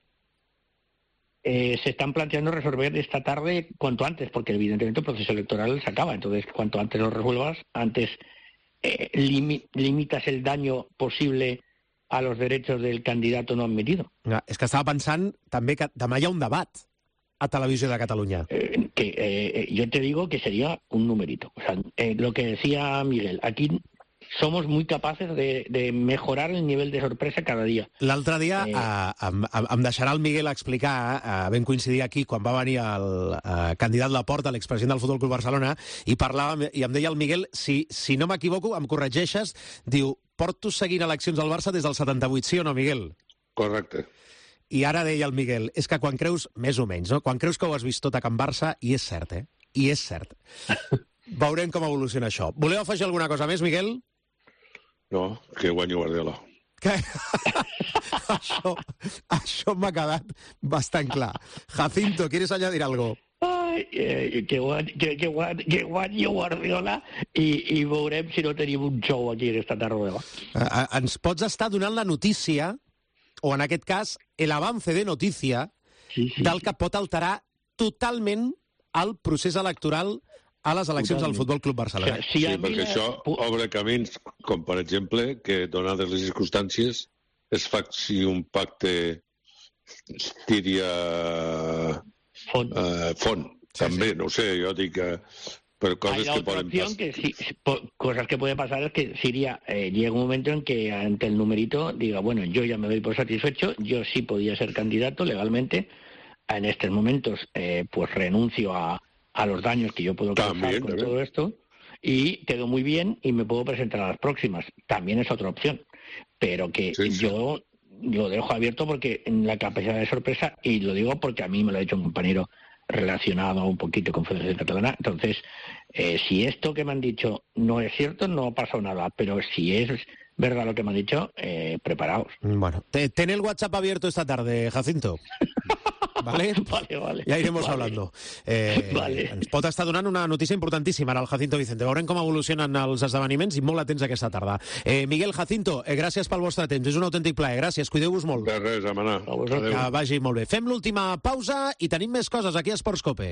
Se están planteando resolver esta tarde cuanto antes, porque evidentemente el proceso electoral se acaba. Entonces, cuanto antes lo resuelvas, antes limitas el daño posible a los derechos del candidato no admitido. És que estava pensant també que demà hi ha un debat a Televisió de Catalunya. Yo te digo que sería un numerito. O sea, lo que decía Miguel, aquí somos muy capaces de mejorar el nivel de sorpresa cada dia. L'altre dia em deixarà el Miguel explicar, vam coincidir aquí quan va venir el candidat Laporta, l'expresident del Futbol Club Barcelona, i parlàvem, i em deia el Miguel, si no m'equivoco, em corregeixes, diu, porto seguint eleccions al Barça des del 78, sí o no, Miguel? Correcte. I ara deia el Miguel, és que quan creus, més o menys, no? Quan creus que ho has vist tot a Can Barça, i és cert, I és cert. Veurem com evoluciona això. Voleu afegir alguna cosa més, Miguel? No, que guanyi Guardiola. Això m'ha quedat bastant clar. Jacinto, ¿quieres añadir algo? que guanyi Guardiola i veurem si no tenim un show aquí en esta tarda. Ens pots estar donant la notícia, o en aquest cas, l'avance de notícia, del que pot alterar totalment el procés electoral a les eleccions del Futbol Club Barcelona. Sí, perquè això obre camins, com per exemple que, donades les circumstàncies, es faci un pacte Estíria Font. També, no sé, yo digo que... Pero cosas que pueden pasar. Cosas que puede pasar es que Siria llega un momento en que ante el numerito diga, bueno, yo ya me doy por satisfecho, yo sí podía ser candidato legalmente, en estos momentos pues renuncio a los daños que yo puedo causar con todo esto y quedo muy bien y me puedo presentar a las próximas. También es otra opción, pero que yo lo dejo abierto porque en la capacidad de sorpresa, y lo digo porque a mí me lo ha dicho un compañero relacionado un poquito con Federación Catalana. Entonces, si esto que me han dicho no es cierto, no ha pasado nada, pero si es verdad lo que me han dicho, preparaos. Bueno, ten el WhatsApp abierto esta tarde, Jacinto. ¿Vale? Vale. Ja iremos hablando. Ens pot estar donant una notícia importantíssima ara el Jacinto Vicente. Veurem com evolucionen els esdeveniments i molt atents aquesta tarda. Miguel, Jacinto, gràcies pel vostre temps. És un autèntic plaer. Gràcies. Cuideu-vos molt. De res, a manar. Que vagi molt bé. Fem l'última pausa i tenim més coses aquí a Esports Cope.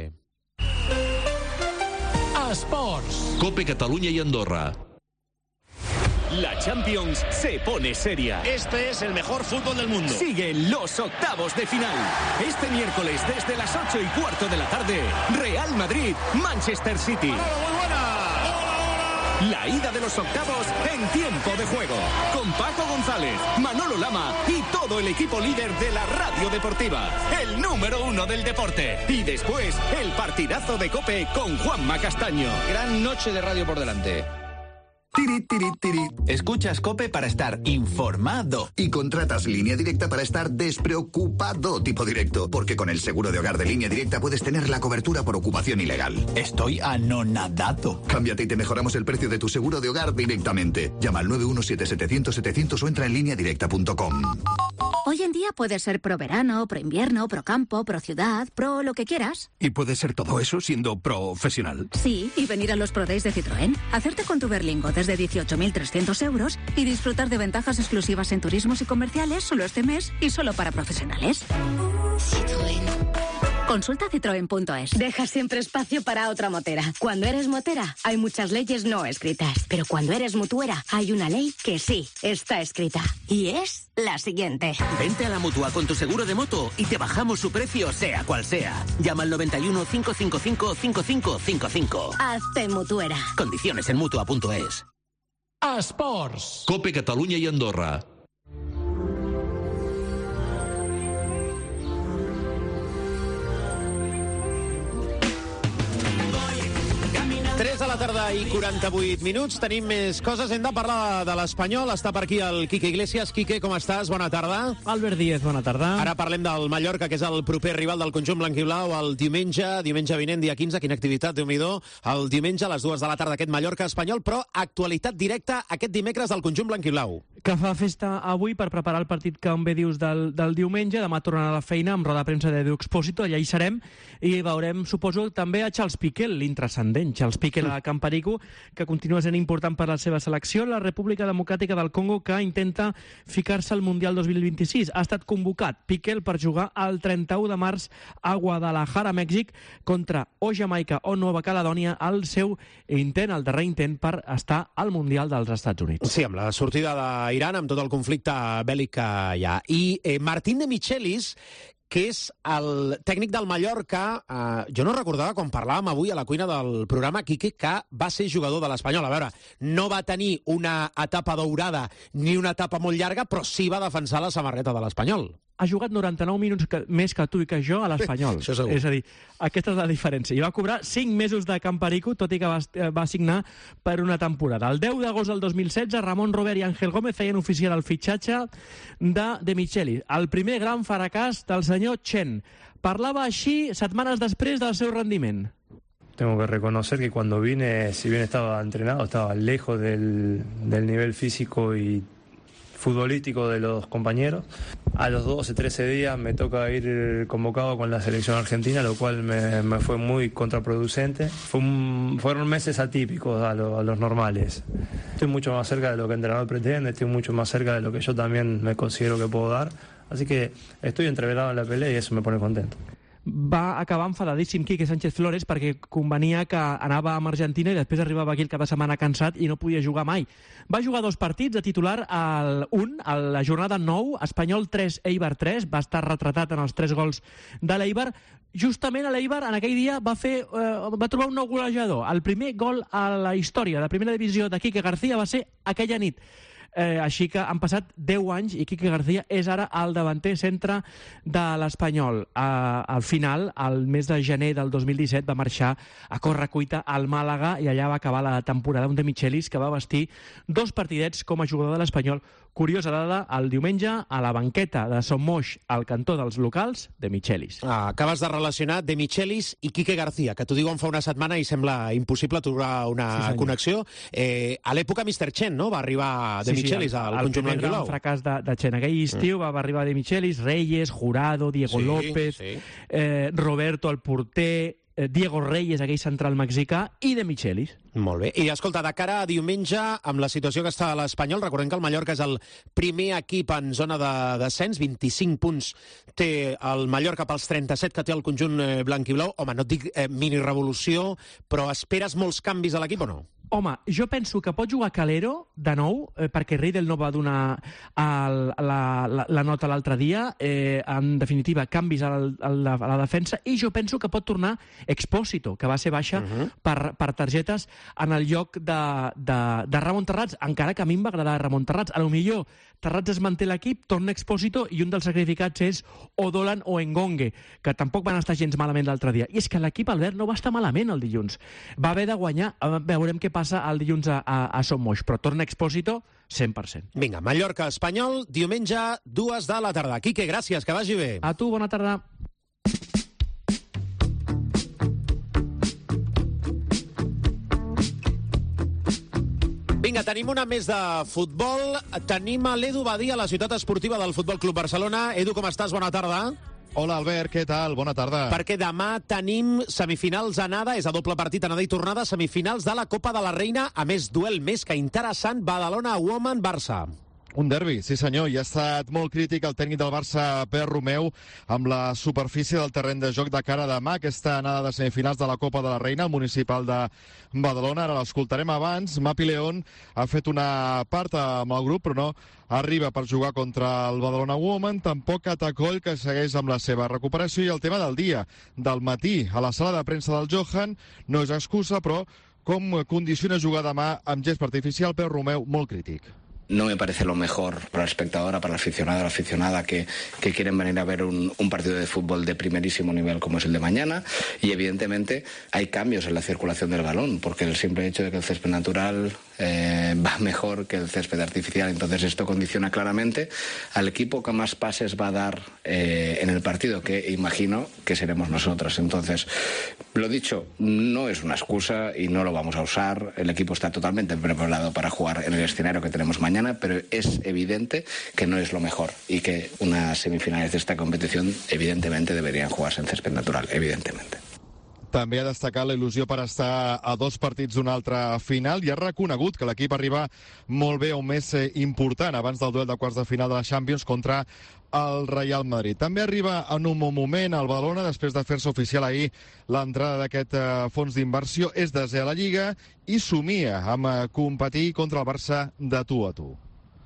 Esports. Cope Catalunya i Andorra. La Champions se pone seria. Este es el mejor fútbol del mundo. Siguen los octavos de final. Este miércoles desde las 8:15 de la tarde, Real Madrid, Manchester City. La ida de los octavos en tiempo de juego. Con Paco González, Manolo Lama y todo el equipo líder de la radio deportiva. El número 1 del deporte. Y después, el partidazo de COPE con Juanma Castaño. Gran noche de radio por delante. Escuchas COPE para estar informado. Y contratas Línea Directa para estar despreocupado, tipo directo. Porque con el seguro de hogar de Línea Directa puedes tener la cobertura por ocupación ilegal. Estoy anonadado. Cámbiate y te mejoramos el precio de tu seguro de hogar directamente. Llama al 917-700-700 o entra en lineadirecta.com. Hoy en día puedes ser pro verano, pro invierno, pro campo, pro ciudad, pro lo que quieras. ¿Y puedes ser todo eso siendo profesional? Sí, y venir a los Pro Days de Citroën, hacerte con tu Berlingo desde 18.300 euros y disfrutar de ventajas exclusivas en turismos y comerciales solo este mes y solo para profesionales. Citroën. Consulta citroen.es. Deja siempre espacio para otra motera. Cuando eres motera, hay muchas leyes no escritas. Pero cuando eres mutuera, hay una ley que sí está escrita. Y es la siguiente. Vente a la Mutua con tu seguro de moto y te bajamos su precio sea cual sea. Llama al 91 555 5555. Hazte mutuera. Condiciones en Mutua.es. Esports. Cope Catalunya i Andorra. 3 de la tarda i 48 minuts. Tenim més coses. Hem de parlar de l'Espanyol. Està per aquí el Quique Iglesias. Quique, com estàs? Bona tarda. Albert Díez, bona tarda. Ara parlem del Mallorca, que és el proper rival del conjunt blanquiblau el diumenge vinent, dia 15. Quina activitat, Déu-n'hi-do. El diumenge a les 2 de la tarda aquest Mallorca-Espanyol, però actualitat directa aquest dimecres del conjunt blanquiblau. Que fa festa avui per preparar el partit que bé dius del diumenge. Demà tornarà a la feina amb roda de premsa d'Edu Expósito. Allà hi serem i veurem, suposo, també a Charles Piqué, l'intranscendent Charles Piqué a Camparico, que continua sent important per la seva selecció. La República Democràtica del Congo, que intenta ficar-se al Mundial 2026. Ha estat convocat Piqué per jugar el 31 de març a Guadalajara, Mèxic, contra o Jamaica o Nova Caledònia, el seu intent, el darrer intent per estar al Mundial dels Estats Units. Sí, amb la sortida d'Iran, amb tot el conflicte bèl·lic que hi ha. I Martín de Michelis, que és el tècnic del Mallorca, jo no recordava quan parlàvem avui a la cuina del programa, Quique, que va ser jugador de l'Espanyol. A veure, no va tenir una etapa daurada ni una etapa molt llarga, però sí va defensar la samarreta de l'Espanyol. Ha jugat 99 minuts més que tu i que jo a l'Espanyol. És a dir, aquesta és la diferència. I va cobrar 5 mesos de Camparico, tot i que va signar per una temporada. El 10 d'agost del 2016, Ramon Robert i Ángel Gómez feien oficial el fitxatge de Micheli, el primer gran fracàs del senyor Chen. Parlava així setmanes després del seu rendiment. Tengo que reconocer que cuando vine, si bien estaba entrenado, estaba lejos del nivel físico y futbolístico de los compañeros. A los 12, 13 días me toca ir convocado con la selección argentina, lo cual me fue muy contraproducente. Fueron meses atípicos a los normales. Estoy mucho más cerca de lo que el entrenador pretende, estoy mucho más cerca de lo que yo también me considero que puedo dar. Así que estoy entreverado en la pelea y eso me pone contento. Va acabar enfadadíssim Quique Sánchez Flores perquè convenia que anava amb Argentina i després arribava aquí el cap de setmana cansat i no podia jugar mai. Va jugar 2 partits de titular, a la jornada 9, Espanyol 3, Eibar 3, va estar retratat en els 3 gols de l'Eibar. Justament a l'Eibar, en aquell dia, va trobar un nou golejador. El primer gol a la història de primera divisió de Quique García va ser aquella nit. Així que han passat 10 anys i Quique García és ara el davanter centre de l'Espanyol. Al final, al mes de gener del 2017, va marxar a correcuita al Màlaga i allà va acabar la temporada un De Michelis que va vestir 2 partidets com a jugador de l'Espanyol. Curiosa dada, el diumenge a la banqueta de Son Moix, al cantó dels locals, De Michelis. Acabes de relacionar De Michelis i Quique García, que t'ho diuen fa una setmana i sembla impossible trobar una connexió. A l'època Mr. Chen, no?, va arribar De Michelis al conjunt blanc i blau. El fracàs de Chen. Aquell estiu va arribar De Michelis, Reyes, Jurado, Diego López, Roberto, el porter, Diego Reyes, aquell central mexicà, i De Michelis. Molt bé. I escolta, de cara a diumenge, amb la situació que està a l'Espanyol, recordem que el Mallorca és el primer equip en zona de descens, 25 punts té el Mallorca pels 37 que té el conjunt blanc i blau. Home, no et dic mini-revolució, però esperes molts canvis a l'equip o no? Home, jo penso que pot jugar Calero de nou, perquè Riedel no va donar la nota l'altre dia. En definitiva, canvis a la defensa. I jo penso que pot tornar Expósito, que va ser baixa per targetes en el lloc de Ramon Terrats, encara que a mi em va agradar Ramon Terrats. A lo millor Terrats es manté l'equip, torna Expósito i un dels sacrificats és Odolan o Engongue, que tampoc van estar gens malament l'altre dia. I és que l'equip, Albert, no va estar malament el dilluns. Va haver de guanyar, veurem què passa el dilluns a Son Moix, però torna Expósito 100%. Vinga, Mallorca, Espanyol, diumenge, 2 de la tarda. Quique, gràcies, que vagi bé. A tu, bona tarda. Vinga, tenim una més de futbol. Tenim a l'Edu Badia, a la ciutat esportiva del Futbol Club Barcelona. Edu, com estàs? Bona tarda. Hola, Albert, què tal? Bona tarda. Perquè demà tenim semifinals anada, és a doble partit anada i tornada, semifinals de la Copa de la Reina, a més duel més que interessant, Badalona Women-Barça. Un derbi, sí senyor, i ha estat molt crític el tècnic del Barça, Pep Romeu, amb la superfície del terreny de joc de cara a demà, aquesta anada de semifinals de la Copa de la Reina, el municipal de Badalona. Ara l'escoltarem abans. Mapi León ha fet una part amb el grup, però no arriba per jugar contra el Badalona Women, tampoc Atacoll, que segueix amb la seva recuperació. I el tema del dia, del matí, a la sala de premsa del Johan, no és excusa, però com condiciona jugar demà amb gest artificial, Pep Romeu, molt crític. No me parece lo mejor para la espectadora, para el aficionado, la aficionada que quieren venir a ver un partido de fútbol de primerísimo nivel como es el de mañana. Y evidentemente hay cambios en la circulación del balón, porque el simple hecho de que el césped natural va mejor que el césped artificial. Entonces esto condiciona claramente al equipo que más pases va a dar en el partido, que imagino que seremos nosotros. Entonces, lo dicho, no es una excusa y no lo vamos a usar. El equipo está totalmente preparado para jugar en el escenario que tenemos mañana, pero es evidente que no es lo mejor y que unas semifinales de esta competición evidentemente deberían jugarse en césped natural, evidentemente. També ha destacat la il·lusió per estar a 2 partits d'una altra final i ha reconegut que l'equip arriba molt bé a un mes important abans del duel de quarts de final de la Champions contra el Real Madrid. També arriba en un bon moment al Badalona després de fer-se oficial ahir l'entrada d'aquest fons d'inversió. És desè a la Lliga i somia amb competir contra el Barça de tu a tu.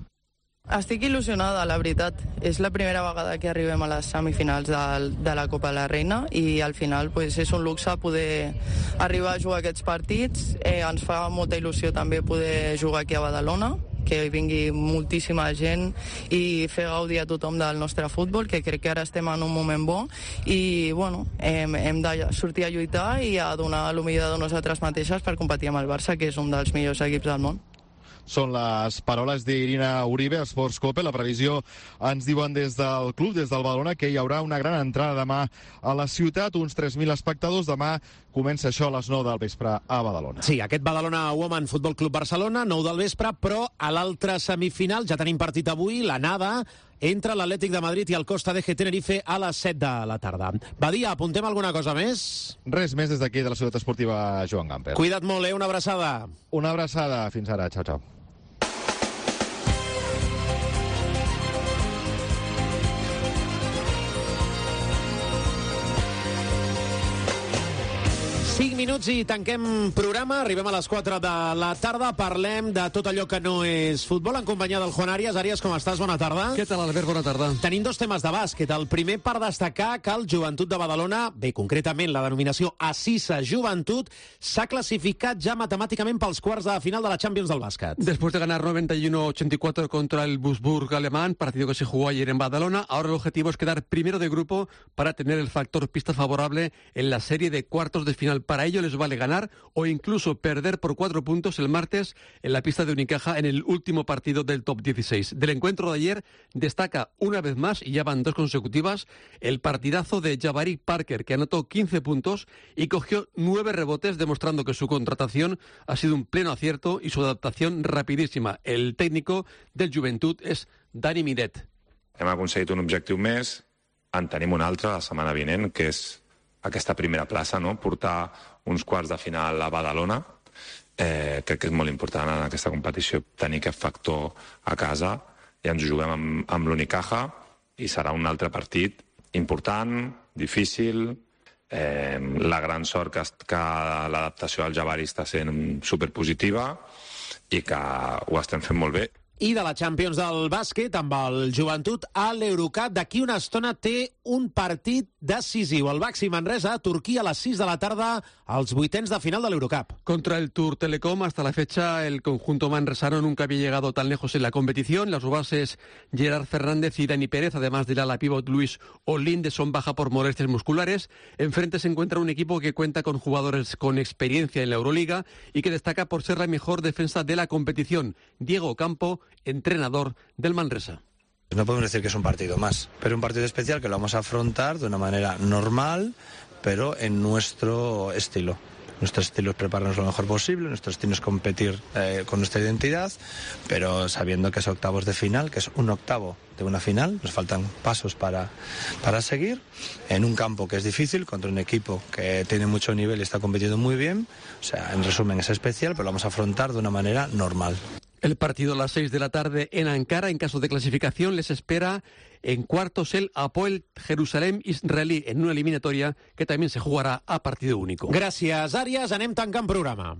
Estic il·lusionada, la veritat. És la primera vegada que arribem a les semifinals de la Copa de la Reina i al final pues, és un luxe poder arribar a jugar aquests partits. Ens fa molta il·lusió també poder jugar aquí a Badalona, que vingui moltíssima gent i fer gaudir a tothom del nostre futbol, que crec que ara estem en un moment bo i bueno, hem de sortir a lluitar i a donar el millor de nosaltres mateixes per competir amb el Barça, que és un dels millors equips del món. Són les paraules d'Irina Uribe, a Sports Cope. La previsió ens diuen des del club, des del Badalona, que hi haurà una gran entrada demà a la ciutat, uns 3.000 espectadors. Demà comença això a les 9 del vespre a Badalona. Sí, aquest Badalona Women Futbol Club Barcelona, 9 del vespre, però a l'altra semifinal, ja tenim partit avui, l'anada entre l'Atlètic de Madrid i el Costa de Tenerife a les 7 de la tarda. Badia, apuntem alguna cosa més? Res més des d'aquí de la ciutat esportiva Joan Gamper. Cuida't molt, una abraçada. Una abraçada, fins ara, xau, xau. Minuts i tanquem programa, arribem a les 4 de la tarda, parlem de tot allò que no és futbol en companyia del Juan Arias. Arias, com estàs? Bona tarda. Què tal, Albert? Bona tarda. Tenim dos temes de bàsquet. El primer per destacar que el Joventut de Badalona, bé, concretament la denominació Assisa Joventut, s'ha classificat ja matemàticament pels quarts de final de la Champions del bàsquet. Después de ganar 91-84 contra el Wolfsburg alemán, partido que se jugó ayer en Badalona, ahora el objetivo es quedar primero de grupo para tener el factor pista favorable en la serie de cuartos de final. Para ello les vale ganar o incluso perder por 4 puntos el martes en la pista de Unicaja en el último partido del top 16. Del encuentro de ayer destaca una vez más, y ya van 2 consecutivas, el partidazo de Jabari Parker, que anotó 15 puntos y cogió 9 rebotes, demostrando que su contratación ha sido un pleno acierto y su adaptación rapidísima. El técnico del Joventut és Dani Miret. Hem aconseguit un objectiu més, en tenim un altre la setmana vinent, que és aquesta primera plaça, no? Portar uns quarts de final a Badalona. Crec que és molt important en aquesta competició tenir aquest factor a casa. Ja ens ho juguem amb l'Unicaja i serà un altre partit important, difícil. La gran sort que l'adaptació al Jabari està sent superpositiva i que ho estem fent molt bé. I de la Champions del bàsquet, amb el Joventut a l'Eurocup, d'aquí una estona té un partit decisiu. El Baxi Manresa, Turquía, a las 6 de la tarde, als vuitens de final de l'Eurocup. Contra el Tour Telecom, hasta la fecha, el conjunto manresano nunca había llegado tan lejos en la competición. Las bases Gerard Fernández y Dani Pérez, además del ala pívot Luis Olinde, son baja por molestias musculares. Enfrente se encuentra un equipo que cuenta con jugadores con experiencia en la Euroliga y que destaca por ser la mejor defensa de la competición. Diego Campo, entrenador del Manresa. No podemos decir que es un partido más, pero un partido especial que lo vamos a afrontar de una manera normal, pero en nuestro estilo. Nuestro estilo es prepararnos lo mejor posible, nuestro estilo es competir con nuestra identidad, pero sabiendo que es octavos de final, que es un octavo de una final, nos faltan pasos para seguir, en un campo que es difícil, contra un equipo que tiene mucho nivel y está compitiendo muy bien. O sea, en resumen, es especial, pero lo vamos a afrontar de una manera normal. El partido a las 6 de la tarde en Ankara. En caso de clasificación les espera en cuartos el Hapoel Jerusalem israelí en una eliminatoria que también se jugará a partido único. Gràcies, Àries. Anem tancant programa.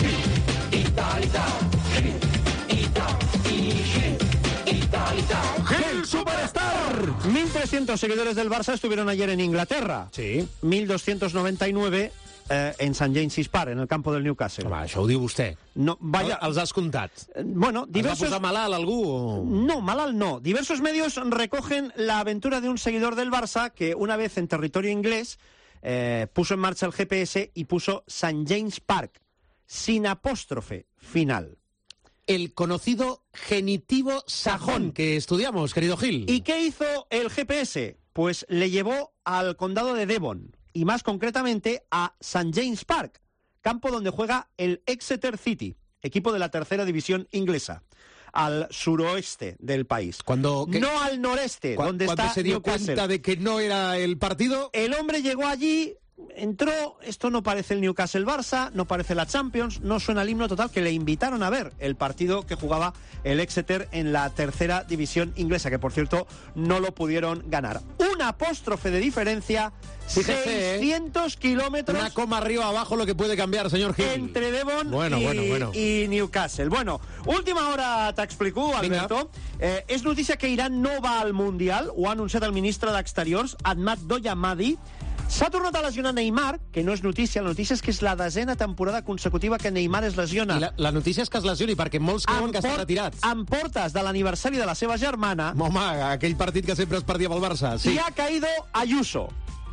¡El Superstar! 1.300 seguidores del Barça estuvieron ayer en Inglaterra. Sí. 1.299 en St. James's Park, en el campo del Newcastle. Home, això ho diu vostè. No, vaya, els has comptat. Bueno, diversos... ¿Es va posar malalt algú? O... No, malalt no. Diversos medios recogen la aventura de un seguidor del Barça que una vez en territorio inglés puso en marcha el GPS y puso St. James Park, sin apóstrofe final. El conocido genitivo sajón que estudiamos, querido Gil. ¿Y qué hizo el GPS? Pues le llevó al condado de Devon, y más concretamente a St. James Park, campo donde juega el Exeter City, equipo de la tercera división inglesa, al suroeste del país. No al noreste, donde está Cuando se dio Newcastle. cuenta de que no era el partido... El hombre llegó allí, entró, esto no parece el Newcastle-Barça, no parece la Champions, no suena el himno, total, que le invitaron a ver el partido que jugaba el Exeter en la tercera división inglesa, que por cierto no lo pudieron ganar. Un apóstrofe de diferencia, Fíjese, 600 kilómetros... Una coma arriba abajo lo que puede cambiar, señor Gil. Entre Devon bueno. y Newcastle. Bueno, última hora t'explico, Alberto. És notícia que Iran no va al Mundial, ho ha anunciat el ministre d'Exteriors, Ahmad Doyamadi. S'ha tornat a lesionar Neymar, que no és notícia, la notícia és que és la 10ª temporada consecutiva que Neymar es lesiona. I la notícia és que es lesioni, perquè molts creuen que està retirat. En portes de l'aniversari de la seva germana... Home, aquell partit que sempre es perdia pel Barça. Sí. I ha caído Ayuso.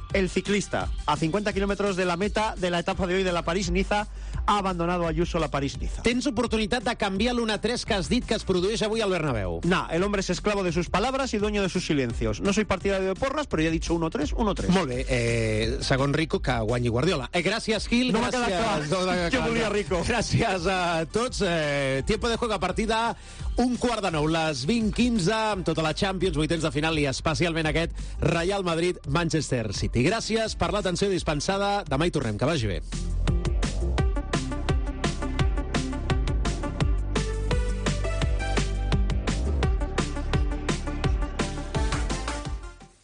el ciclista. A 50 kilómetros de la meta de la etapa de hoy de la París-Niza, ha abandonado Ayuso la París-Niza. Tens oportunitat de canviar l'1-3 que has dit que es produeix avui al Bernabéu. Nah, el hombre es esclavo de sus palabras y dueño de sus silencios. No soy partidario de porras, pero ya he dicho 1-3, 1-3. Molt bé, segon Rico, que guanyi Guardiola. Gràcies, Gil. No m'ha quedat clar. Jo volia Rico. Gràcies a tots. Tiempo de juego a partir de 1:45, les 20:15, amb tota la Champions, vuitens de final i especialment aquest Real Madrid-Manchester City. Gràcies per l'atenció dispensada. Demà hi tornem. Que vagi bé.